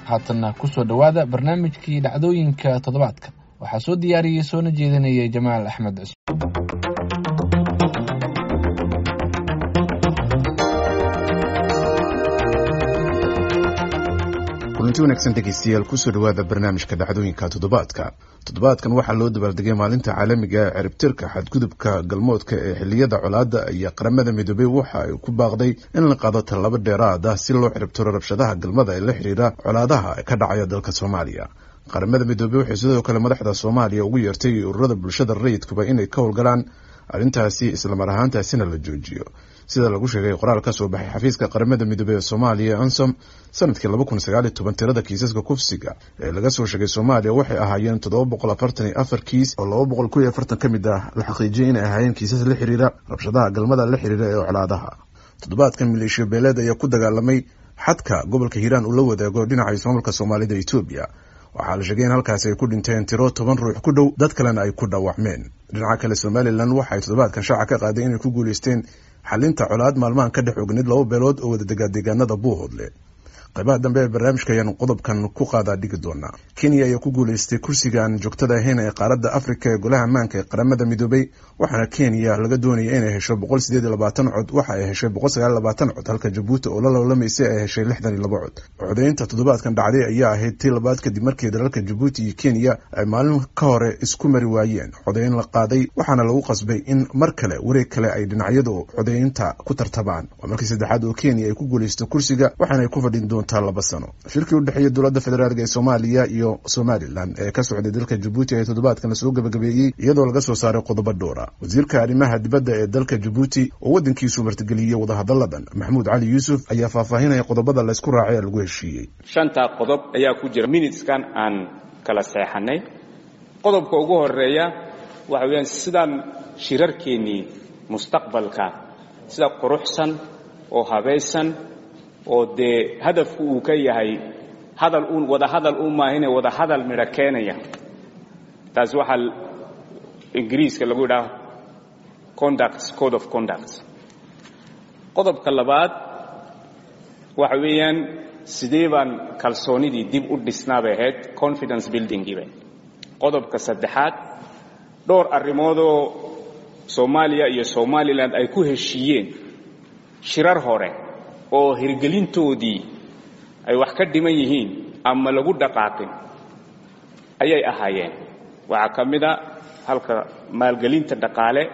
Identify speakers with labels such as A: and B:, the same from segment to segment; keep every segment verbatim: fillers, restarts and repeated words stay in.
A: haatanna ku soo dhowaada barnaamijkii dhacdooyinka toddobaadka waxaa soo diyaariyey soona jeedinayay jamaal axmed cusmaan.
B: kulanti wanaagsan dhegeystayaal kusoo dhowaada barnaamijka dhacdooyinka toddobaadka. toddobaadkan waxaa loo dabaaldegay maalinta caalamiga ee ciribtirka xadgudubka galmoodka ee xiliyada colaadda iyo qaramada midoobey waxa ay ku baaqday in la qaado tallaabo dheeraad ah si loo ciribtiro rabshadaha galmada ee la xidhiira colaadaha ka dhacaya dalka soomaaliya. qaramada midoobey waxay sidoo kale madaxda soomaaliya ugu yeertay ururada bulshada rayidkuba inay ka howlgalaan arrintaasi islamar ahaantaasina la joojiyo, sida lagu sheegay qoraal ka soo baxay xafiiska qaramada midoobey ee soomaaliya ansom. sanadkii laba kun sagaal iyo toban tirada kiisaska kufsiga ee laga soo sheegay soomaaliya waxay ahaayeen toddoba boqol afartan iyo afar kiis oo laba boqol kow iyo afartan ka mid ah la xaqiijiyay inay ahaayeen kiisas la xiriira rabshadaha galmada la xiriira ee colaadaha. toddobaadkan maleeshiyo beeleed ayaa ku dagaalamay xadka gobolka hiiraan uu la wadaago dhinaca ismaamulka soomaalida etoobiya. waxaa la sheegay in halkaasi ay ku dhinteen tiro toban ruux ku dhow, dad kalena ay ku dhaawacmeen. dhinaca kale somalilan waxay toddobaadkan shaaca ka qaaday inay ku guulaysteen xalinta colaad maalmahan ka dhex ognid laba beelood oo wada degaa deegaanada buuhoodle. qaybaha dambe ee barnaamijka ayaanu qodobkan ku qaadaa dhigi doonaa. kenya ayaa ku guulaystay kursigan joogtada ahayn ee qaaradda afrika ee golaha ammaanka ee qaramada midoobey, waxaana kenya laga doonaya inay hesho boqol sideed iyo labaatan cod, waxa ay heshay boqol sagaal iyo labaatan cod, halka jabuuti oo la lolamaysay ay heshay lixdan iyo laba cod. codeynta toddobaadkan dhacday ayaa ahayd tii labaad kadib markii dalalka jabuuti iyo kenya ay maalin ka hore isku mari waayeen codeyn la qaaday, waxaana lagu qasbay in mar kale wareeg kale ay dhinacyadu codeynta ku tartabaan. waa markii saddexaad oo kenya ay ku guulaysto kursiga, waxaana ay ku fadhin doontaa laba sano. shirkii u dhexeeya dowladda federaalk ee soomaaliya iyo somalilan ee ka socday dalka jabuuti ee toddobaadkan lasoo gabagabeeyey iyadoo laga soo saaray qodobo dhowra. wasiirka arrimaha dibadda ee dalka jabuuti oo waddankiisu martigeliyey wadahadalladan maxamuud cali yuusuf ayaa faahfaahinaya qodobada laysku raacay ee lagu heshiiyey.
C: shantaa qodob ayaa ku jira minuteskan aan kala seexanay. qodobka ugu horeeya waxa weeyaan sidaan shirarkeennii mustaqbalka sida quruxsan oo habaysan oo dee hadafku uu ka yahay hadal uun wada hadal u maahine wada hadal midho keenaya. taas waxaa ingiriiska lagu yidhaha conduct code of conduct. qodobka labaad waxa weeyaan sidee baan kalsoonidii dib u dhisnaa bay ahayd, confidence buildingiiba. qodobka saddexaad dhowr arrimoodoo soomaaliya iyo somaliland ay ku heshiiyeen shirar hore oo hirgelintoodii ay wax ka dhiman yihiin ama lagu dhaqaaqin ayay ahaayeen. waxaa ka mid a halka maalgelinta dhaqaale,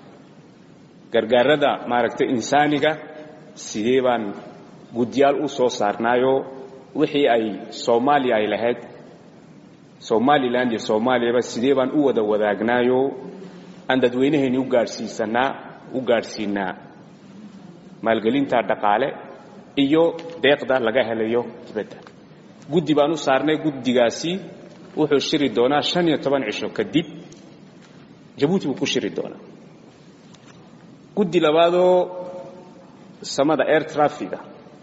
C: gargaarada maaragtay insaaniga, sidee baan guddiyaal u soo saarnaayo wixii ay soomaaliya ay lahayd somaliland iyo soomaaliyaba sidee baan u wada wadaagnaayo aan dadweynaheeni u gaadhsiisanaa u gaadhsiinaa maalgelinta dhaqaale iyo deeqda laga helayo dibadda. guddi baan u saarnay. guddigaasi wuxuu shiri doonaa shan iyo toban cisho kadib jabuuti buu ku shiri doonaa. guddi labaadoo samada air trafiga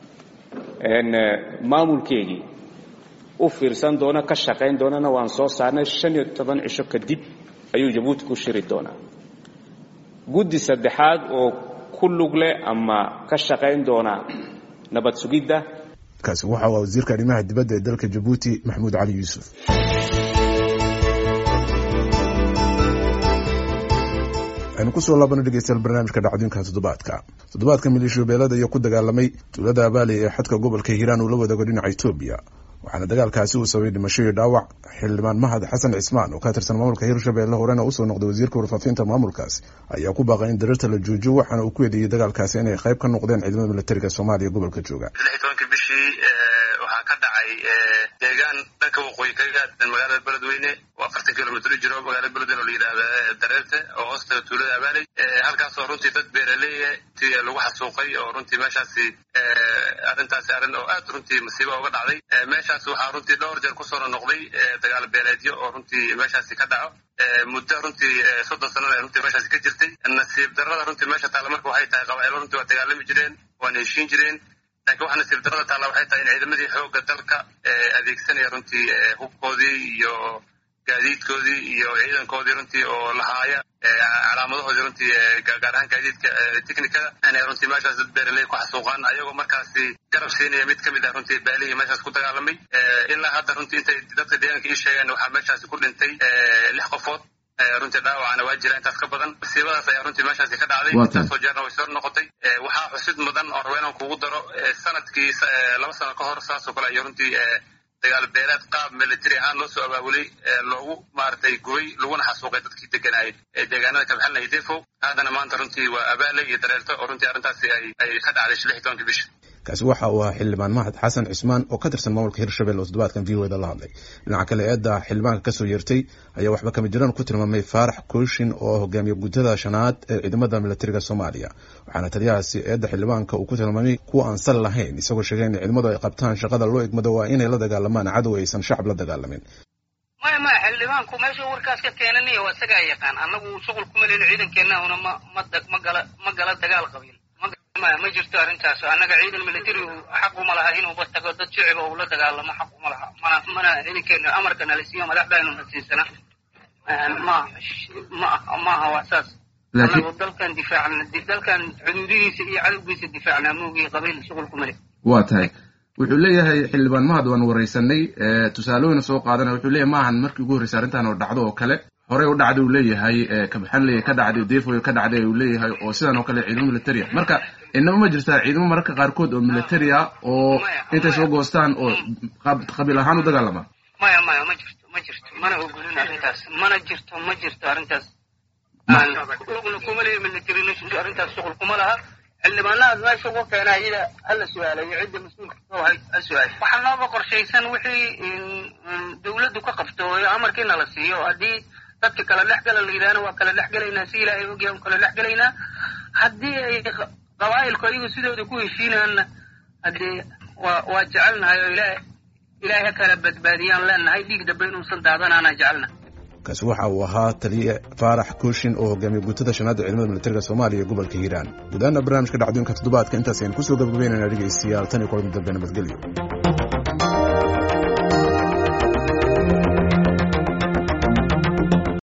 C: maamulkeegii u fiirsan doona ka shaqayn doonana waan soo saarnay. shan iyo toban cisho kadib ayuu jabuuti ku shiri doonaa. guddi saddexaad oo ku lug leh ama ka shaqayn doona nabad sugidda.
B: kaasi waxa waa wasiirka arrimaha dibadda ee dalka jabuuti maxamuud cali yuusuf. aynu kusoo laabano dhegeystayaal barnaamijka dhacdooyinka toddobaadka. toddobaadka maleeshiyo beelada ayaa ku dagaalamay tuulada abaale ee xadka gobolka hiiraan uu la wadaago dhinaca etoobiya, waxaana dagaalkaasi uu sababay dhimasho iyo dhaawac. xildhibaan mahad xasan cismaan oo ka tirsan maamulka hirshabelle horena usoo noqday wasiirka warfaafinta maamulkaas ayaa ku baaqay in dareerta la joojiyo, waxaana uu ku eedeeyey dagaalkaasi inay qayb ka noqdeen ciidamada militariga soomaaliya gobolka jooga.
D: bishii waxaa ka dhacay deegaan dhanka waqooyi kaga aadan magaalada beledweyne oo afartan kilomitr jiro magaalada beledweyne oo la yidhaahda dareerte oo hoosta tuulada abaaley. halkaasoo runtii dad beeraleeya ti lagu xasuuqay oo runtii meeshaasi arrintaasi arrin oo aad runtii masiibo uga dhacday. meeshaas waxaa runtii dhowr jeer kusoo noqday dagaal beeleedyo oo runtii meeshaasi ka dhaco muddo runtii soddon sanana runtii meeshaasi ka jirtay. nasiib darrada runtii meesha taalla marka waxay tahay qabaa'ilo runtii waa dagaalami jireen, waana heshiin jireen. laakiin waxaa nasiib darrada taalla waxay tahay in ciidamadii xoogga dalka adeegsanaya runtii hubkoodii iyo gaadiidkoodii iyo ciidankoodii runtii oo lahaaya calaamadahoodii runtii gaar ahaan gaadiidka tiknikada inay runtii meeshaas dad beeraley ku xasuuqaan ayagoo markaasi garab siinaya mid ka mid ah runtii baalihii meeshaas ku dagaalamay ilaa hadda runtii intay dadka deegaanka ii sheegeen waxaa meeshaasi ku dhintay lix qofood runtii dhaawacana waa jira intaas ka badan masiibadaas ayaa runtii meeshaasi ka dhacday intaasoo jeerna way soo noqotay waxaa xusid mudan oo raba inaan kugu daro sanadkii laba sano ka hor saasoo kale ayo runtii dagaal beeleed qaab military ahaan loo soo abaabulay loogu maaragtay gubay laguna xasuuqay dadkii deganaayay deegaanada kabxalna iyo defo haddana maanta runtii waa abaale iyo dareerto oo runtii arrintaasi ay ay ka dhacday lix iyo tobankii bisha
B: kaasi waxa uu ahaa xildhibaan mahad xasan cismaan oo ka tirsan maamulka hirshabelle oo toddobaadkan v o eda la hadlay dhinaca kale eedda xildhibaanka kasoo yeertay ayaa waxba kama jiraan ku tilmaamay faarax kooshin oo hogaamiye guddada shanaad ee ciidamada militariga soomaaliya waxaana taliyahaasi eedda xildhibaanka uu ku tilmaamay kuwa aan sal lahayn isagoo sheegay in ciidamadu ay qabtaan shaqada loo egmado waa inay la dagaalamaan cadow aysan shacab la dagaalamin
E: maya maya xildhibaanku meesha warkaas ka keenanaya waa isagaa yaqaan annagu shuqul kuma leyno ciidankeennahuna ma ma ma gala ma gala dagaal qabiil ma jirto arrintaas annaga ciidan military xaq uma laha inuu tago dad shicib oo la dagaalamo xaq uma laha mana mana ciidankeena amarka nala siiyo madaxdaynu nasiisana ma ma ma waa saas annagu dalkan difaacna dalkan xuduudihiisa iyo cadowgiisa difaacna moogii qabiil shuqul kuma leh
B: waa tahay wuxuu leeyahay xildhibaan mahad waan waraysanay tusaalooyin soo qaadana wuxuu leeyahay maahan markii ugu horreysay arrintan oo dhacdo oo kale horey u dhacday uu leeyahay kabxanley ka dhacday defo ka dhacday uu leeyahay oo sidan oo kale ciidamo military marka inama ma jirtaa ciidamo mararka qaarkood oo military ah oo intay soo goostaan oo qabiil ahaan u dagaalama
E: maya maya ma jirto ma jirto mana ogolin arrintaas mana jirto ma jirto arrintaas lugna kuma leeyahay military arrintaas shuqul kuma laha xildhibaanahaas meesha ugu keenaa iyada hala su-aalayo cidda mas-uulka soo hay ha su-aal waxaa nooga qorshaysan wixii dawladdu ka qabto amarkiina la siiyo haddii dadka kala dhex gala la yidhaahna waa kala dhex gelaynaa si ilaahay ogyahay un kala dhex gelaynaa haddii ay qabaa'ilku ayagu sidooda ku heshiinaanna haddee waa waa jecelnahay oo ilaah ilaahay ha kala badbaadiyaan leenahay dhiig dambe inuusan daadanaana jecelna
B: kaasi waxa uu ahaa taliye faarax kooshin oo hogaamiye guutada shanaad ciidamada militariga soomaaliya ee gobolka hiiraan gudaana barnaamijka dhacdooyinka toddobaadka intaas ayaan kusoo gabagabeynayna dhegeystayaal tan iyo kulanti dambe nabadgelyo